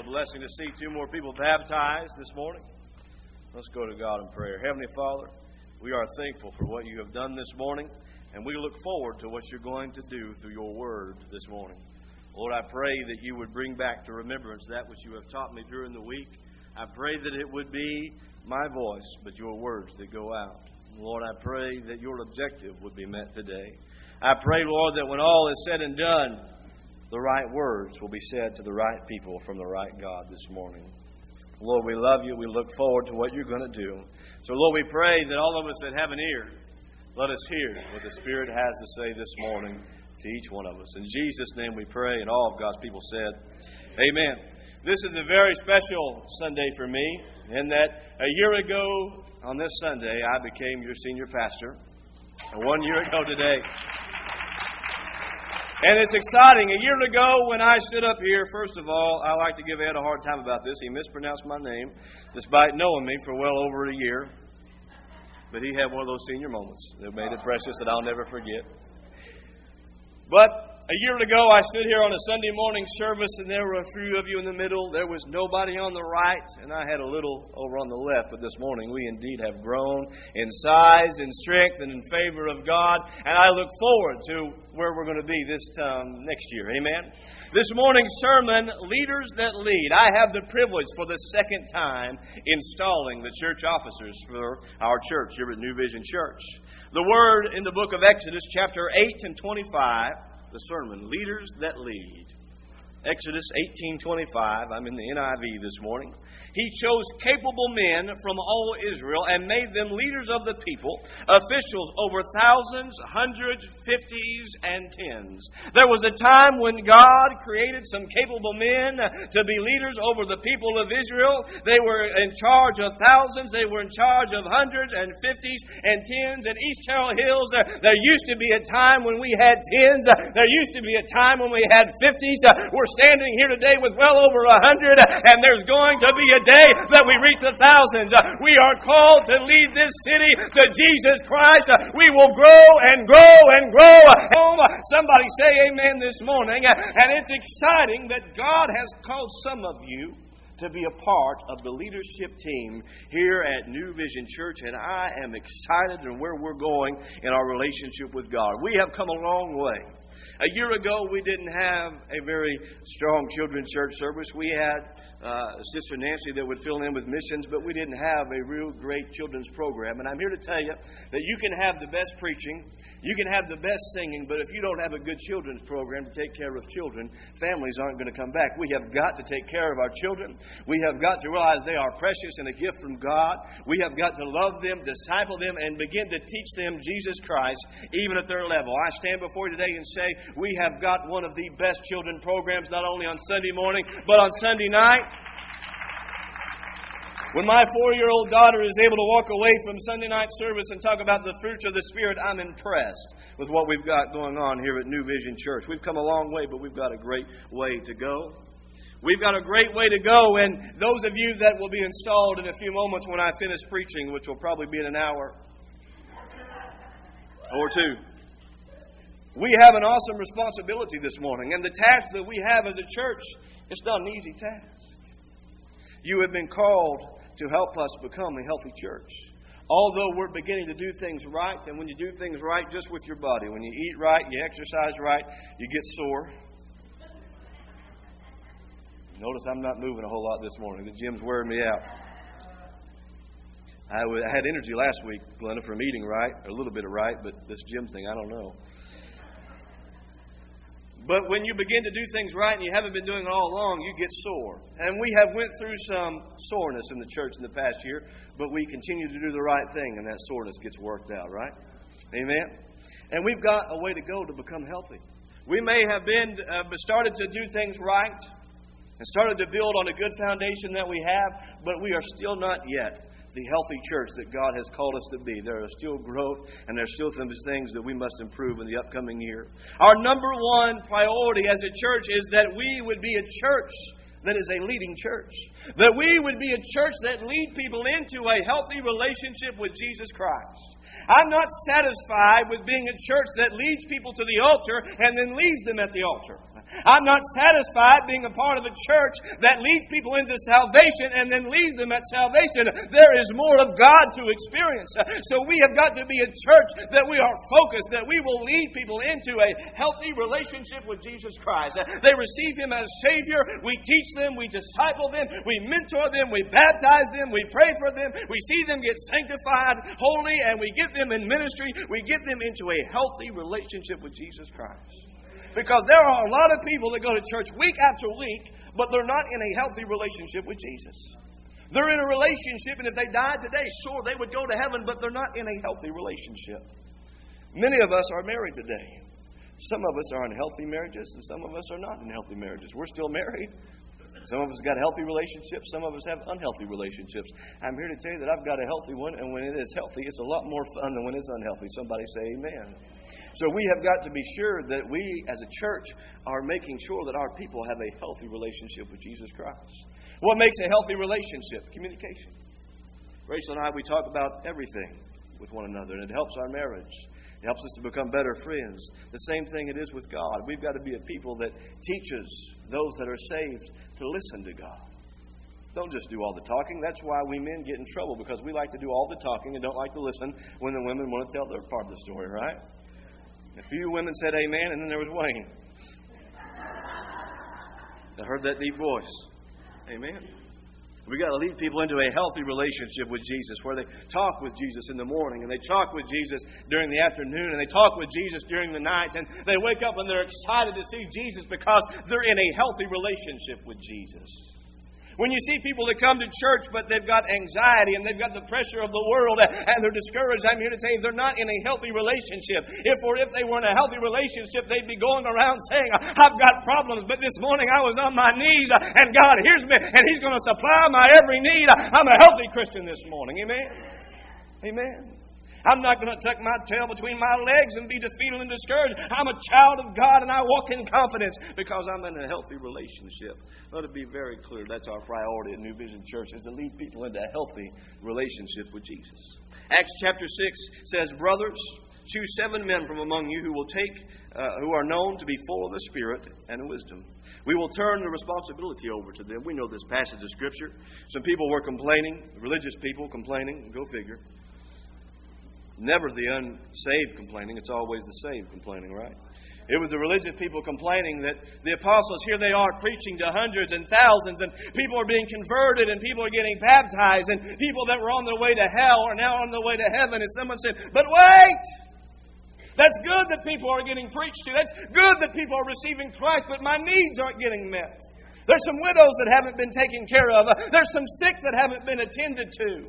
blessing to see two more people baptized this morning. Let's go to God in prayer. Heavenly Father, we are thankful for what you have done this morning, and we look forward to what you're going to do through your word this morning. Lord, I pray that you would bring back to remembrance that which you have taught me during the week. I pray that it would be my voice, but your words that go out. Lord, I pray that your objective would be met today. I pray, Lord, that when all is said and done, the right words will be said to the right people from the right God this morning. Lord, we love you. We look forward to what you're going to do. So, Lord, we pray that all of us that have an ear, let us hear what the Spirit has to say this morning to each one of us. In Jesus' name we pray, and all of God's people said, amen. This is a very special Sunday for me, in that a year ago on this Sunday, I became your senior pastor. 1 year ago today. And it's exciting. A year ago when I stood up here, first of all, I like to give Ed a hard time about this. He mispronounced my name, despite knowing me for well over a year. But he had one of those senior moments that made it precious that I'll never forget. But a year ago, I stood here on a Sunday morning service, and there were a few of you in the middle. There was nobody on the right, and I had a little over on the left. But this morning, we indeed have grown in size, in strength, and in favor of God. And I look forward to where we're going to be this time next year. Amen? This morning's sermon, Leaders That Lead. I have the privilege for the second time installing the church officers for our church here at New Vision Church. The word in the book of Exodus, chapter 8 and 25, the sermon, Leaders That Lead. Exodus 18:25. I'm in the NIV this morning. He chose capable men from all Israel and made them leaders of the people, officials over thousands, hundreds, fifties, and tens. There was a time when God created some capable men to be leaders over the people of Israel. They were in charge of thousands. They were in charge of hundreds and fifties and tens. In East Terrell Hills, there used to be a time when we had tens. There used to be a time when we had fifties. We're standing here today with well over 100, and there's going to be a day that we reach the thousands. We are called to lead this city to Jesus Christ. We will grow and grow and grow. Somebody say amen this morning. And it's exciting that God has called some of you to be a part of the leadership team here at New Vision Church, and I am excited in where we're going in our relationship with God. We have come a long way. A year ago, we didn't have a very strong children's church service. We had Sister Nancy that would fill in with missions, but we didn't have a real great children's program. And I'm here to tell you that you can have the best preaching, you can have the best singing, but if you don't have a good children's program to take care of children, families aren't going to come back. We have got to take care of our children. We have got to realize they are precious and a gift from God. We have got to love them, disciple them, and begin to teach them Jesus Christ, even at their level. I stand before you today and say, we have got one of the best children programs, not only on Sunday morning, but on Sunday night. When my 4-year-old daughter is able to walk away from Sunday night service and talk about the fruits of the Spirit, I'm impressed with what we've got going on here at New Vision Church. We've come a long way, but we've got a great way to go. We've got a great way to go, and those of you that will be installed in a few moments when I finish preaching, which will probably be in an hour or two, we have an awesome responsibility this morning. And the task that we have as a church, it's not an easy task. You have been called to help us become a healthy church. Although we're beginning to do things right, and when you do things right just with your body, when you eat right, you exercise right, you get sore. Notice I'm not moving a whole lot this morning. The gym's wearing me out. I had energy last week, Glenda, from eating right, or a little bit of right, but this gym thing, I don't know. But when you begin to do things right and you haven't been doing it all along, you get sore. And we have went through some soreness in the church in the past year, but we continue to do the right thing, and that soreness gets worked out, right? Amen? And we've got a way to go to become healthy. We may have been started to do things right and started to build on a good foundation that we have, but we are still not yet the healthy church that God has called us to be. There is still growth, and there's still some things that we must improve in the upcoming year. Our number one priority as a church is that we would be a church that is a leading church. That we would be a church that lead people into a healthy relationship with Jesus Christ. I'm not satisfied with being a church that leads people to the altar and then leaves them at the altar. I'm not satisfied being a part of a church that leads people into salvation and then leaves them at salvation. There is more of God to experience. So we have got to be a church that we are focused, that we will lead people into a healthy relationship with Jesus Christ. They receive Him as Savior. We teach them, we disciple them, we mentor them, we baptize them, we pray for them, we see them get sanctified, holy, and we get them in ministry. We get them into a healthy relationship with Jesus Christ. Because there are a lot of people that go to church week after week, but they're not in a healthy relationship with Jesus. They're in a relationship, and if they died today, sure, they would go to heaven, but they're not in a healthy relationship. Many of us are married today. Some of us are in healthy marriages, and some of us are not in healthy marriages. We're still married. Some of us got healthy relationships. Some of us have unhealthy relationships. I'm here to tell you that I've got a healthy one, and when it is healthy, it's a lot more fun than when it's unhealthy. Somebody say amen. So we have got to be sure that we as a church are making sure that our people have a healthy relationship with Jesus Christ. What makes a healthy relationship? Communication. Rachel and I, we talk about everything with one another, and it helps our marriage. It helps us to become better friends. The same thing it is with God. We've got to be a people that teaches those that are saved to listen to God. Don't just do all the talking. That's why we men get in trouble, because we like to do all the talking and don't like to listen when the women want to tell their part of the story, right? A few women said amen, and then there was Wayne. I heard that deep voice. Amen. We've got to lead people into a healthy relationship with Jesus, where they talk with Jesus in the morning, and they talk with Jesus during the afternoon, and they talk with Jesus during the night, and they wake up and they're excited to see Jesus because they're in a healthy relationship with Jesus. When you see people that come to church, but they've got anxiety and they've got the pressure of the world and they're discouraged, I'm here to tell you they're not in a healthy relationship. If they were in a healthy relationship, they'd be going around saying, I've got problems, but this morning I was on my knees and God hears me and He's going to supply my every need. I'm a healthy Christian this morning. Amen? Amen. I'm not going to tuck my tail between my legs and be defeated and discouraged. I'm a child of God and I walk in confidence because I'm in a healthy relationship. Let it be very clear that's our priority at New Vision Church, is to lead people into a healthy relationship with Jesus. Acts chapter 6 says, Brothers, choose 7 men from among you who are known to be full of the Spirit and wisdom. We will turn the responsibility over to them. We know this passage of Scripture. Some people were complaining, religious people complaining. Go figure. Never the unsaved complaining. It's always the saved complaining, right? It was the religious people complaining that the apostles, here they are preaching to hundreds and thousands, and people are being converted, and people are getting baptized, and people that were on their way to hell are now on their way to heaven. And someone said, but wait! That's good that people are getting preached to. That's good that people are receiving Christ, but my needs aren't getting met. There's some widows that haven't been taken care of. There's some sick that haven't been attended to.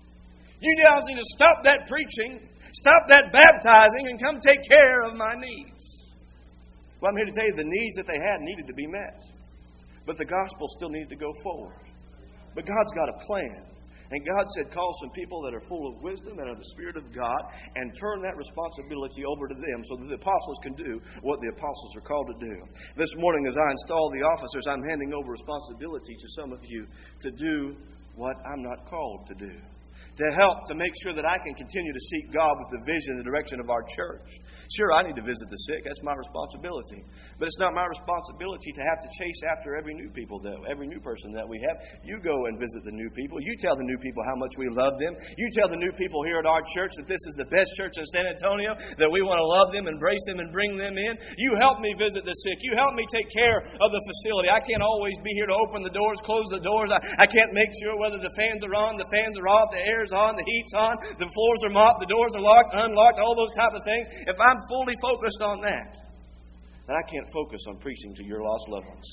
You guys need to stop that preaching, stop that baptizing, and come take care of my needs. Well, I'm here to tell you the needs that they had needed to be met. But the gospel still needed to go forward. But God's got a plan. And God said, call some people that are full of wisdom and of the Spirit of God and turn that responsibility over to them so that the apostles can do what the apostles are called to do. This morning, as I install the officers, I'm handing over responsibility to some of you to do what I'm not called to do. To help, to make sure that I can continue to seek God with the vision and the direction of our church. Sure, I need to visit the sick. That's my responsibility. But it's not my responsibility to have to chase after every new people, though. Every new person that we have. You go and visit the new people. You tell the new people how much we love them. You tell the new people here at our church that this is the best church in San Antonio, that we want to love them, embrace them, and bring them in. You help me visit the sick. You help me take care of the facility. I can't always be here to open the doors, close the doors. I can't make sure whether the fans are on, the fans are off, the air's on, the heat's on, the floors are mopped, the doors are locked, unlocked, all those type of things. If I'm fully focused on that, then I can't focus on preaching to your lost loved ones.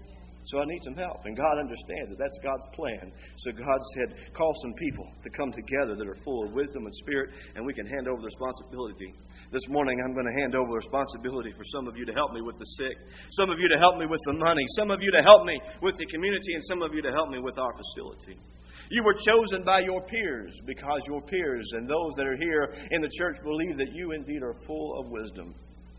So I need some help. And God understands that that's God's plan. So God said, call some people to come together that are full of wisdom and spirit, and we can hand over the responsibility. This morning I'm going to hand over the responsibility for some of you to help me with the sick, some of you to help me with the money, some of you to help me with the community, and some of you to help me with our facility. You were chosen by your peers because your peers and those that are here in the church believe that you indeed are full of wisdom.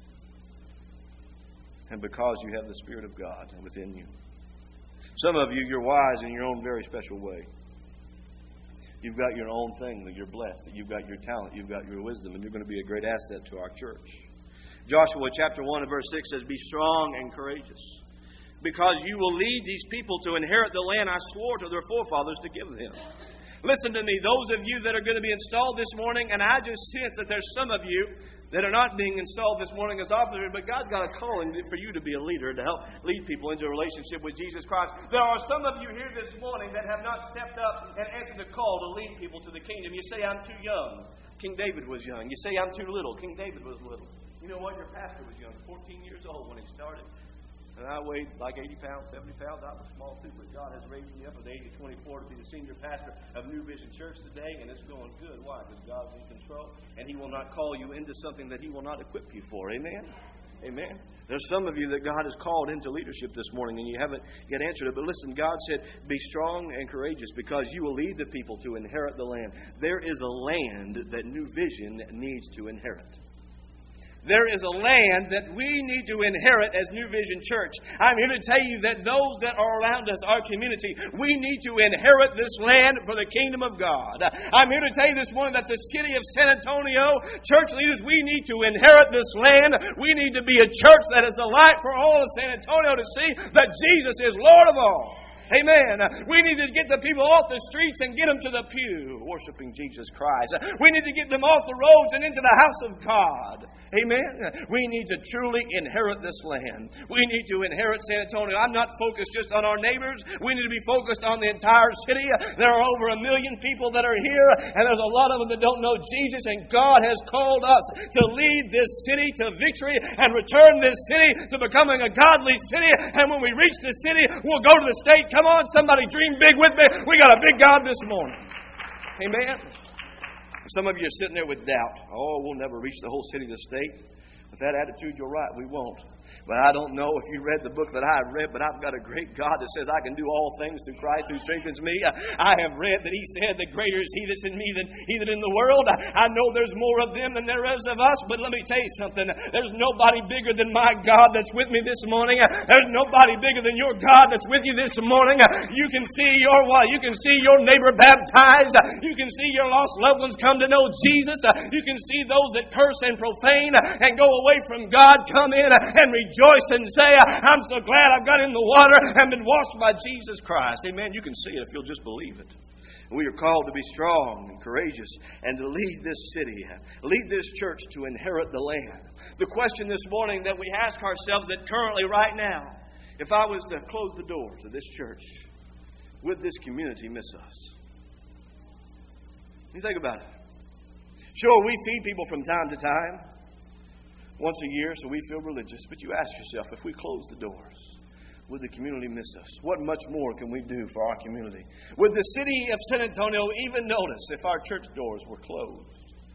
And because you have the Spirit of God within you. Some of you, you're wise in your own very special way. You've got your own thing that you're blessed, that you've got your talent, you've got your wisdom, and you're going to be a great asset to our church. Joshua chapter 1 and verse 6 says, "Be strong and courageous, because you will lead these people to inherit the land I swore to their forefathers to give them." Listen to me, those of you that are going to be installed this morning, and I just sense that there's some of you that are not being installed this morning as officers, but God's got a calling for you to be a leader, to help lead people into a relationship with Jesus Christ. There are some of you here this morning that have not stepped up and answered the call to lead people to the kingdom. You say, "I'm too young." King David was young. You say, "I'm too little." King David was little. You know what? Your pastor was young, 14 years old when he started. And I weighed like 80 pounds, 70 pounds. I was small too, but God has raised me up at the age of 24 to be the senior pastor of New Vision Church today, and it's going good. Why? Because God's in control, and He will not call you into something that He will not equip you for. Amen? Amen. There's some of you that God has called into leadership this morning, and you haven't yet answered it. But listen, God said, "Be strong and courageous, because you will lead the people to inherit the land." There is a land that New Vision needs to inherit. There is a land that we need to inherit as New Vision Church. I'm here to tell you that those that are around us, our community, we need to inherit this land for the kingdom of God. I'm here to tell you this morning that the city of San Antonio, church leaders, we need to inherit this land. We need to be a church that is a light for all of San Antonio to see that Jesus is Lord of all. Amen. We need to get the people off the streets and get them to the pew, worshiping Jesus Christ. We need to get them off the roads and into the house of God. Amen. We need to truly inherit this land. We need to inherit San Antonio. I'm not focused just on our neighbors. We need to be focused on the entire city. There are over 1 million people that are here, and there's a lot of them that don't know Jesus, and God has called us to lead this city to victory and return this city to becoming a godly city. And when we reach the city, we'll go to the state. Come on, somebody dream big with me. We got a big God this morning. Amen. Some of you are sitting there with doubt. "Oh, we'll never reach the whole city, the state." With that attitude, you're right, we won't. But I don't know if you read the book that I've read, but I've got a great God that says I can do all things through Christ who strengthens me. I have read that He said that greater is He that's in me than He that in the world. I know there's more of them than there is of us, but let me tell you something. There's nobody bigger than my God that's with me this morning. There's nobody bigger than your God that's with you this morning. You can see you can see your neighbor baptized. You can see your lost loved ones come to know Jesus. You can see those that curse and profane and go away from God come in and rejoice and say, "I'm so glad I've got in the water and been washed by Jesus Christ." Amen. You can see it if you'll just believe it. We are called to be strong and courageous and to lead this city, lead this church to inherit the land. The question this morning that we ask ourselves that currently right now, if I was to close the doors of this church, would this community miss us? You think about it. Sure, we feed people from time to time, once a year, so we feel religious. But you ask yourself, if we close the doors, would the community miss us? What much more can we do for our community? Would the city of San Antonio even notice if our church doors were closed?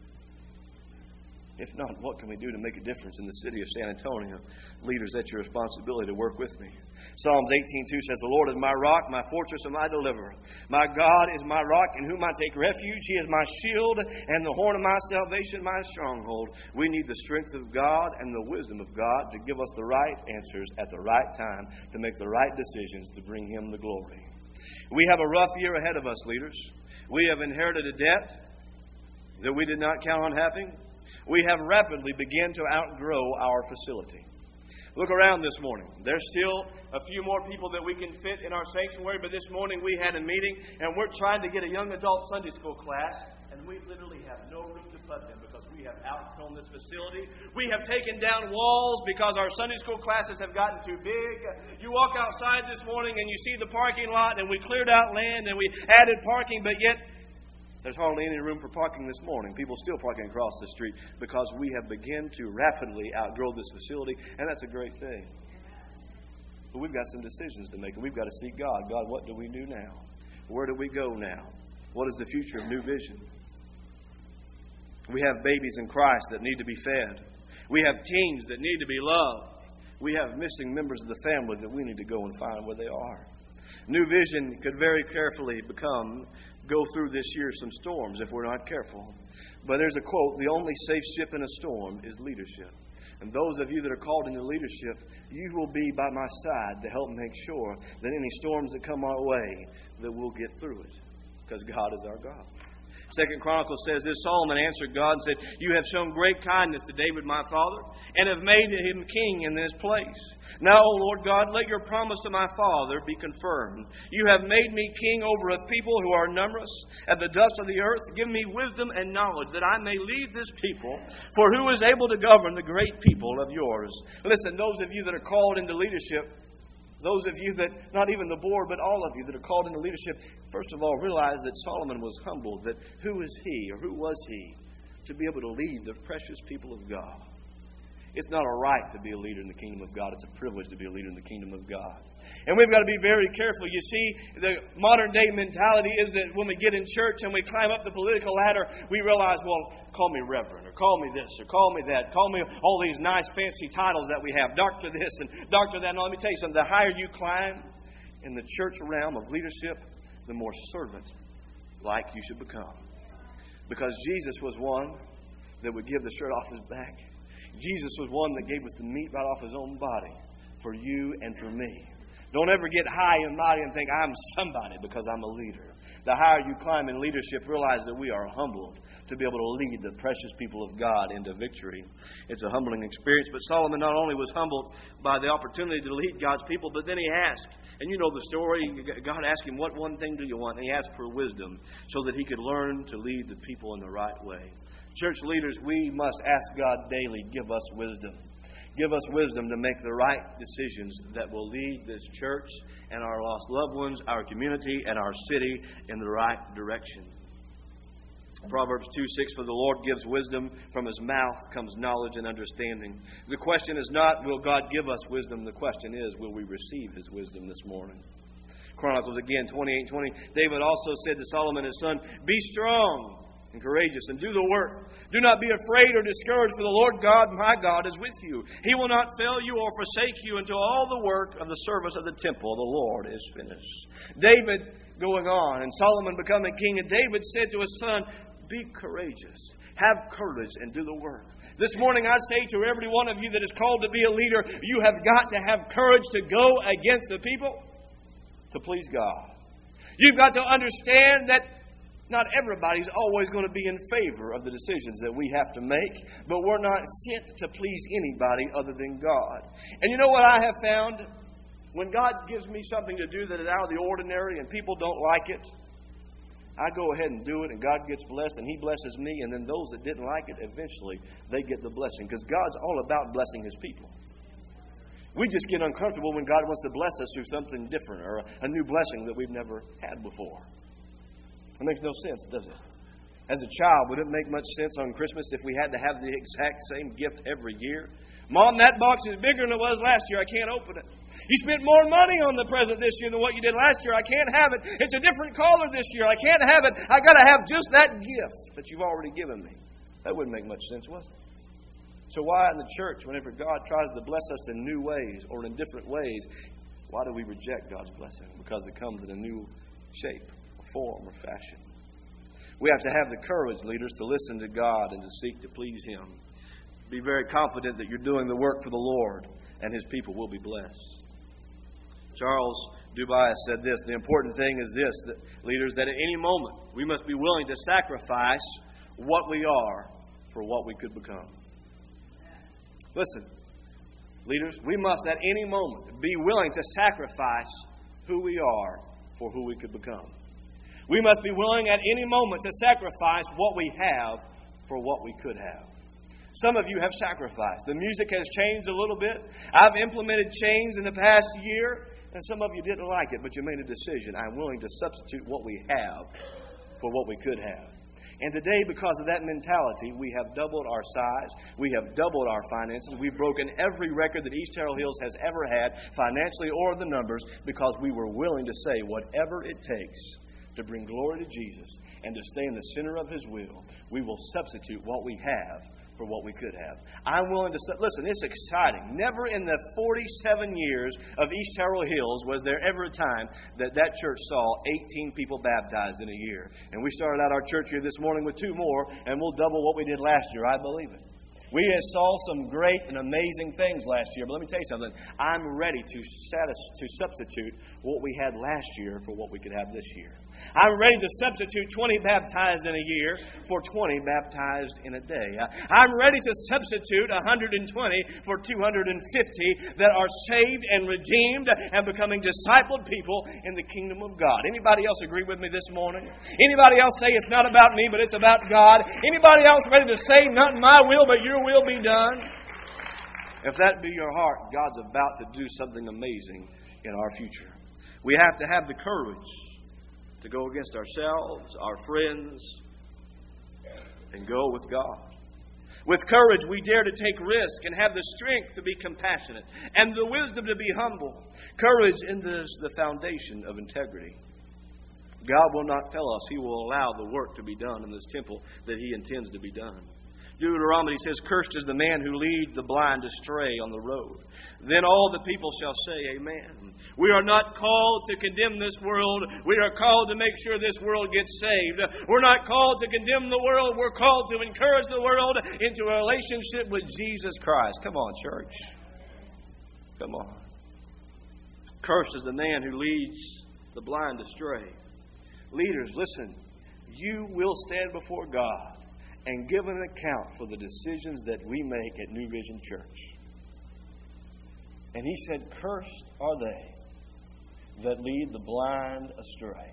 If not, what can we do to make a difference in the city of San Antonio? Leaders, that's your responsibility to work with me. Psalms 18:2 says, "The Lord is my rock, my fortress, and my deliverer. My God is my rock in whom I take refuge. He is my shield and the horn of my salvation, my stronghold." We need the strength of God and the wisdom of God to give us the right answers at the right time, to make the right decisions to bring Him the glory. We have a rough year ahead of us, leaders. We have inherited a debt that we did not count on having. We have rapidly begun to outgrow our facility. Look around this morning. There's still a few more people that we can fit in our sanctuary, but this morning we had a meeting, and we're trying to get a young adult Sunday school class, and we literally have no room to put them because we have outgrown this facility. We have taken down walls because our Sunday school classes have gotten too big. You walk outside this morning and you see the parking lot, and we cleared out land and we added parking, but yet there's hardly any room for parking this morning. People still parking across the street because we have begun to rapidly outgrow this facility, and that's a great thing. But we've got some decisions to make, and we've got to seek God. God, what do we do now? Where do we go now? What is the future of New Vision? We have babies in Christ that need to be fed. We have teens that need to be loved. We have missing members of the family that we need to go and find where they are. New Vision could very carefully go through this year some storms if we're not careful. But there's a quote, "The only safe ship in a storm is leadership." And those of you that are called into leadership, you will be by my side to help make sure that any storms that come our way, that we'll get through it. Because God is our God. Second Chronicles says this, Solomon answered God and said, You have shown great kindness to David my father, and have made him king in this place. Now, O Lord God, let your promise to my father be confirmed. You have made me king over a people who are numerous, at the dust of the earth. Give me wisdom and knowledge, that I may lead this people. For who is able to govern the great people of yours? Listen, those of you that are called into leadership, those of you that, not even the board, but all of you that are called into leadership, first of all, realize that Solomon was humbled, that who is he, or who was he, to be able to lead the precious people of God. It's not a right to be a leader in the kingdom of God. It's a privilege to be a leader in the kingdom of God. And we've got to be very careful. You see, the modern day mentality is that when we get in church and we climb up the political ladder, we realize, well, call me reverend, or call me this, or call me that. Call me all these nice fancy titles that we have. Doctor this and doctor that. Now, let me tell you something. The higher you climb in the church realm of leadership, the more servant-like you should become. Because Jesus was one that would give the shirt off his back. Jesus was one that gave us the meat right off his own body for you and for me. Don't ever get high and mighty and think, I'm somebody because I'm a leader. The higher you climb in leadership, realize that we are humbled to be able to lead the precious people of God into victory. It's a humbling experience. But Solomon not only was humbled by the opportunity to lead God's people, but then he asked, and you know the story, God asked him, what one thing do you want? And he asked for wisdom so that he could learn to lead the people in the right way. Church leaders, we must ask God daily, give us wisdom. Give us wisdom to make the right decisions that will lead this church and our lost loved ones, our community, and our city in the right direction. Proverbs 2:6, for the Lord gives wisdom, from his mouth comes knowledge and understanding. The question is not, will God give us wisdom? The question is, will we receive his wisdom this morning? Chronicles again, 28:20, David also said to Solomon his son, be strong and courageous, and do the work. Do not be afraid or discouraged, for the Lord God, my God, is with you. He will not fail you or forsake you until all the work of the service of the temple of the Lord is finished. David going on, and Solomon becoming king, and David said to his son, be courageous, have courage, and do the work. This morning I say to every one of you that is called to be a leader, you have got to have courage to go against the people to please God. You've got to understand that not everybody's always going to be in favor of the decisions that we have to make, but we're not sent to please anybody other than God. And you know what I have found? When God gives me something to do that is out of the ordinary and people don't like it, I go ahead and do it, and God gets blessed, and He blesses me, and then those that didn't like it, eventually they get the blessing, because God's all about blessing His people. We just get uncomfortable when God wants to bless us through something different or a new blessing that we've never had before. It makes no sense, does it? As a child, would it make much sense on Christmas if we had to have the exact same gift every year? Mom, that box is bigger than it was last year. I can't open it. You spent more money on the present this year than what you did last year. I can't have it. It's a different color this year. I can't have it. I got to have just that gift that you've already given me. That wouldn't make much sense, was it? So why in the church, whenever God tries to bless us in new ways or in different ways, why do we reject God's blessing? Because it comes in a new shape, form, or fashion. We have to have the courage, leaders, to listen to God and to seek to please Him. Be very confident that you're doing the work for the Lord, and His people will be blessed. Charles Dubai said this, the important thing is this, that leaders, that at any moment we must be willing to sacrifice what we are for what we could become. Listen, leaders, we must at any moment be willing to sacrifice who we are for who we could become. We must be willing at any moment to sacrifice what we have for what we could have. Some of you have sacrificed. The music has changed a little bit. I've implemented change in the past year, and some of you didn't like it, but you made a decision. I'm willing to substitute what we have for what we could have. And today, because of that mentality, we have doubled our size. We have doubled our finances. We've broken every record that East Terrell Hills has ever had, financially or the numbers, because we were willing to say whatever it takes to bring glory to Jesus and to stay in the center of His will. We will substitute what we have for what we could have. I'm willing to... Listen, it's exciting. Never in the 47 years of East Terrell Hills was there ever a time that church saw 18 people baptized in a year. And we started out our church year this morning with 2 more, and we'll double what we did last year. I believe it. We saw some great and amazing things last year. But let me tell you something. I'm ready to substitute what we had last year for what we could have this year. I'm ready to substitute 20 baptized in a year for 20 baptized in a day. I'm ready to substitute 120 for 250 that are saved and redeemed and becoming discipled people in the kingdom of God. Anybody else agree with me this morning? Anybody else say it's not about me, but it's about God? Anybody else ready to say, not my will, but your will be done? If that be your heart, God's about to do something amazing in our future. We have to have the courage to go against ourselves, our friends, and go with God. With courage, we dare to take risk and have the strength to be compassionate and the wisdom to be humble. Courage is the foundation of integrity. God will not fail us. He will allow the work to be done in this temple that He intends to be done. Deuteronomy says, "Cursed is the man who leads the blind astray on the road. Then all the people shall say, Amen." We are not called to condemn this world. We are called to make sure this world gets saved. We're not called to condemn the world. We're called to encourage the world into a relationship with Jesus Christ. Come on, church. Come on. Cursed is the man who leads the blind astray. Leaders, listen. You will stand before God and give an account for the decisions that we make at New Vision Church. And He said, "Cursed are they that lead the blind astray."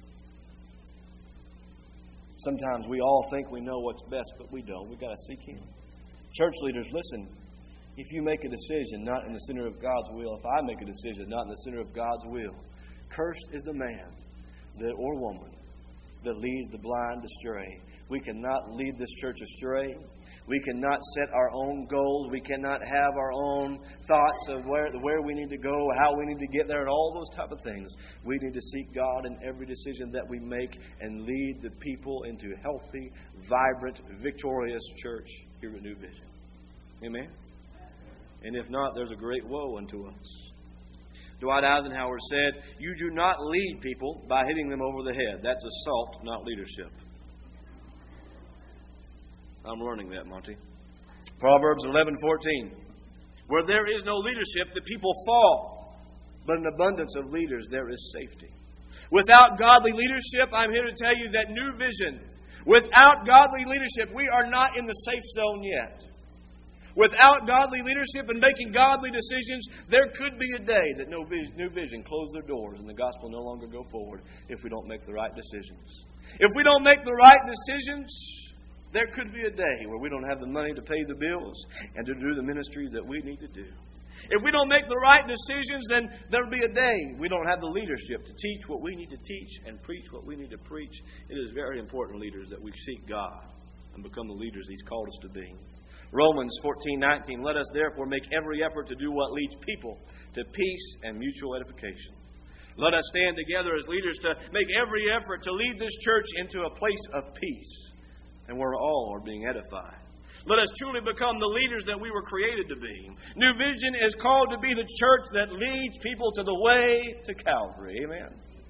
Sometimes we all think we know what's best, but we don't. We've got to seek Him. Church leaders, listen. If you make a decision not in the center of God's will, if I make a decision not in the center of God's will, cursed is the man or woman that leads the blind astray. We cannot lead this church astray. We cannot set our own goals. We cannot have our own thoughts of where we need to go, how we need to get there, and all those type of things. We need to seek God in every decision that we make and lead the people into a healthy, vibrant, victorious church here at New Vision. Amen? And if not, there's a great woe unto us. Dwight Eisenhower said, "You do not lead people by hitting them over the head. That's assault, not leadership." I'm learning that, Monty. Proverbs 11:14. "Where there is no leadership, the people fall. But in abundance of leaders, there is safety." Without godly leadership, I'm here to tell you that New Vision, without godly leadership, we are not in the safe zone yet. Without godly leadership and making godly decisions, there could be a day that New Vision close their doors and the gospel no longer go forward if we don't make the right decisions. If we don't make the right decisions, there could be a day where we don't have the money to pay the bills and to do the ministries that we need to do. If we don't make the right decisions, then there'll be a day we don't have the leadership to teach what we need to teach and preach what we need to preach. It is very important, leaders, that we seek God and become the leaders He's called us to be. Romans 14:19, "Let us therefore make every effort to do what leads people to peace and mutual edification." Let us stand together as leaders to make every effort to lead this church into a place of peace and where all are being edified. Let us truly become the leaders that we were created to be. New Vision is called to be the church that leads people to the way to Calvary. Amen.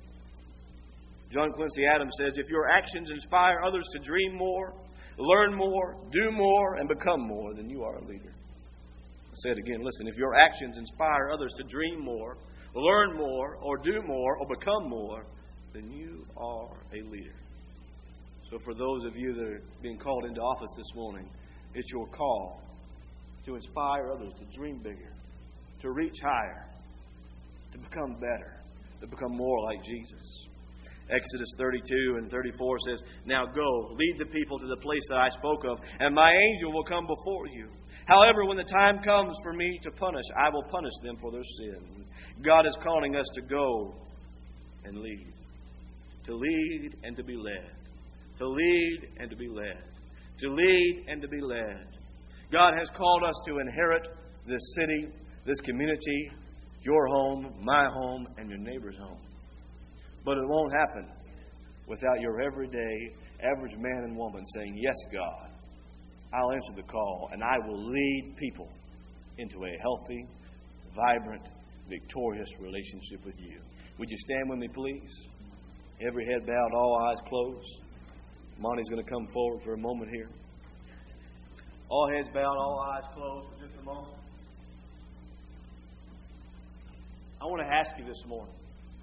John Quincy Adams says, "If your actions inspire others to dream more, learn more, do more, and become more, then you are a leader." I'll say it again. Listen, if your actions inspire others to dream more, learn more, or do more, or become more, then you are a leader. So for those of you that are being called into office this morning, it's your call to inspire others to dream bigger, to reach higher, to become better, to become more like Jesus. Exodus 32:34 says, "Now go, lead the people to the place that I spoke of, and my angel will come before you. However, when the time comes for me to punish, I will punish them for their sin." God is calling us to go and lead. To lead and to be led. To lead and to be led. To lead and to be led. God has called us to inherit this city, this community, your home, my home, and your neighbor's home. But it won't happen without your everyday, average man and woman saying, "Yes, God, I'll answer the call, and I will lead people into a healthy, vibrant, victorious relationship with you." Would you stand with me, please? Every head bowed, all eyes closed. Monty's going to come forward for a moment here. All heads bowed, all eyes closed for just a moment. I want to ask you this morning,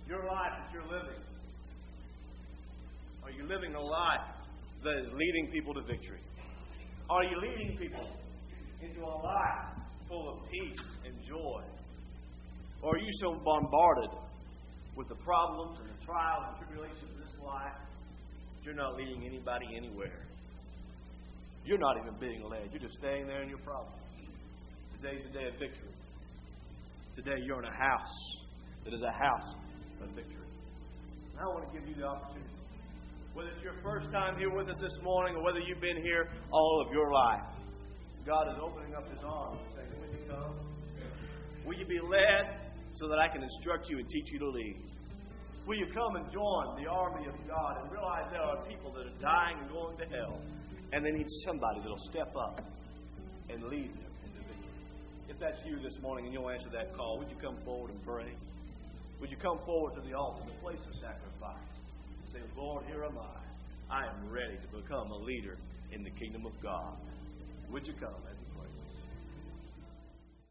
Your life that you're living. Are you living a life that is leading people to victory? Are you leading people into a life full of peace and joy? Or are you so bombarded with the problems and the trials and tribulations of this life that you're not leading anybody anywhere? You're not even being led. You're just staying there in your problems. Today's the day of victory. Today you're in a house that is a house of victory. And I want to give you the opportunity. Whether it's your first time here with us this morning or whether you've been here all of your life, God is opening up His arms and saying, will you come? Will you be led so that I can instruct you and teach you to lead? Will you come and join the army of God and realize there are people that are dying and going to hell, and they need somebody that will step up and lead them into victory? If that's you this morning and you'll answer that call, would you come forward and pray? Would you come forward to the altar, the place of sacrifice? Say, Lord, here am I. I am ready to become a leader in the kingdom of God. Would you come?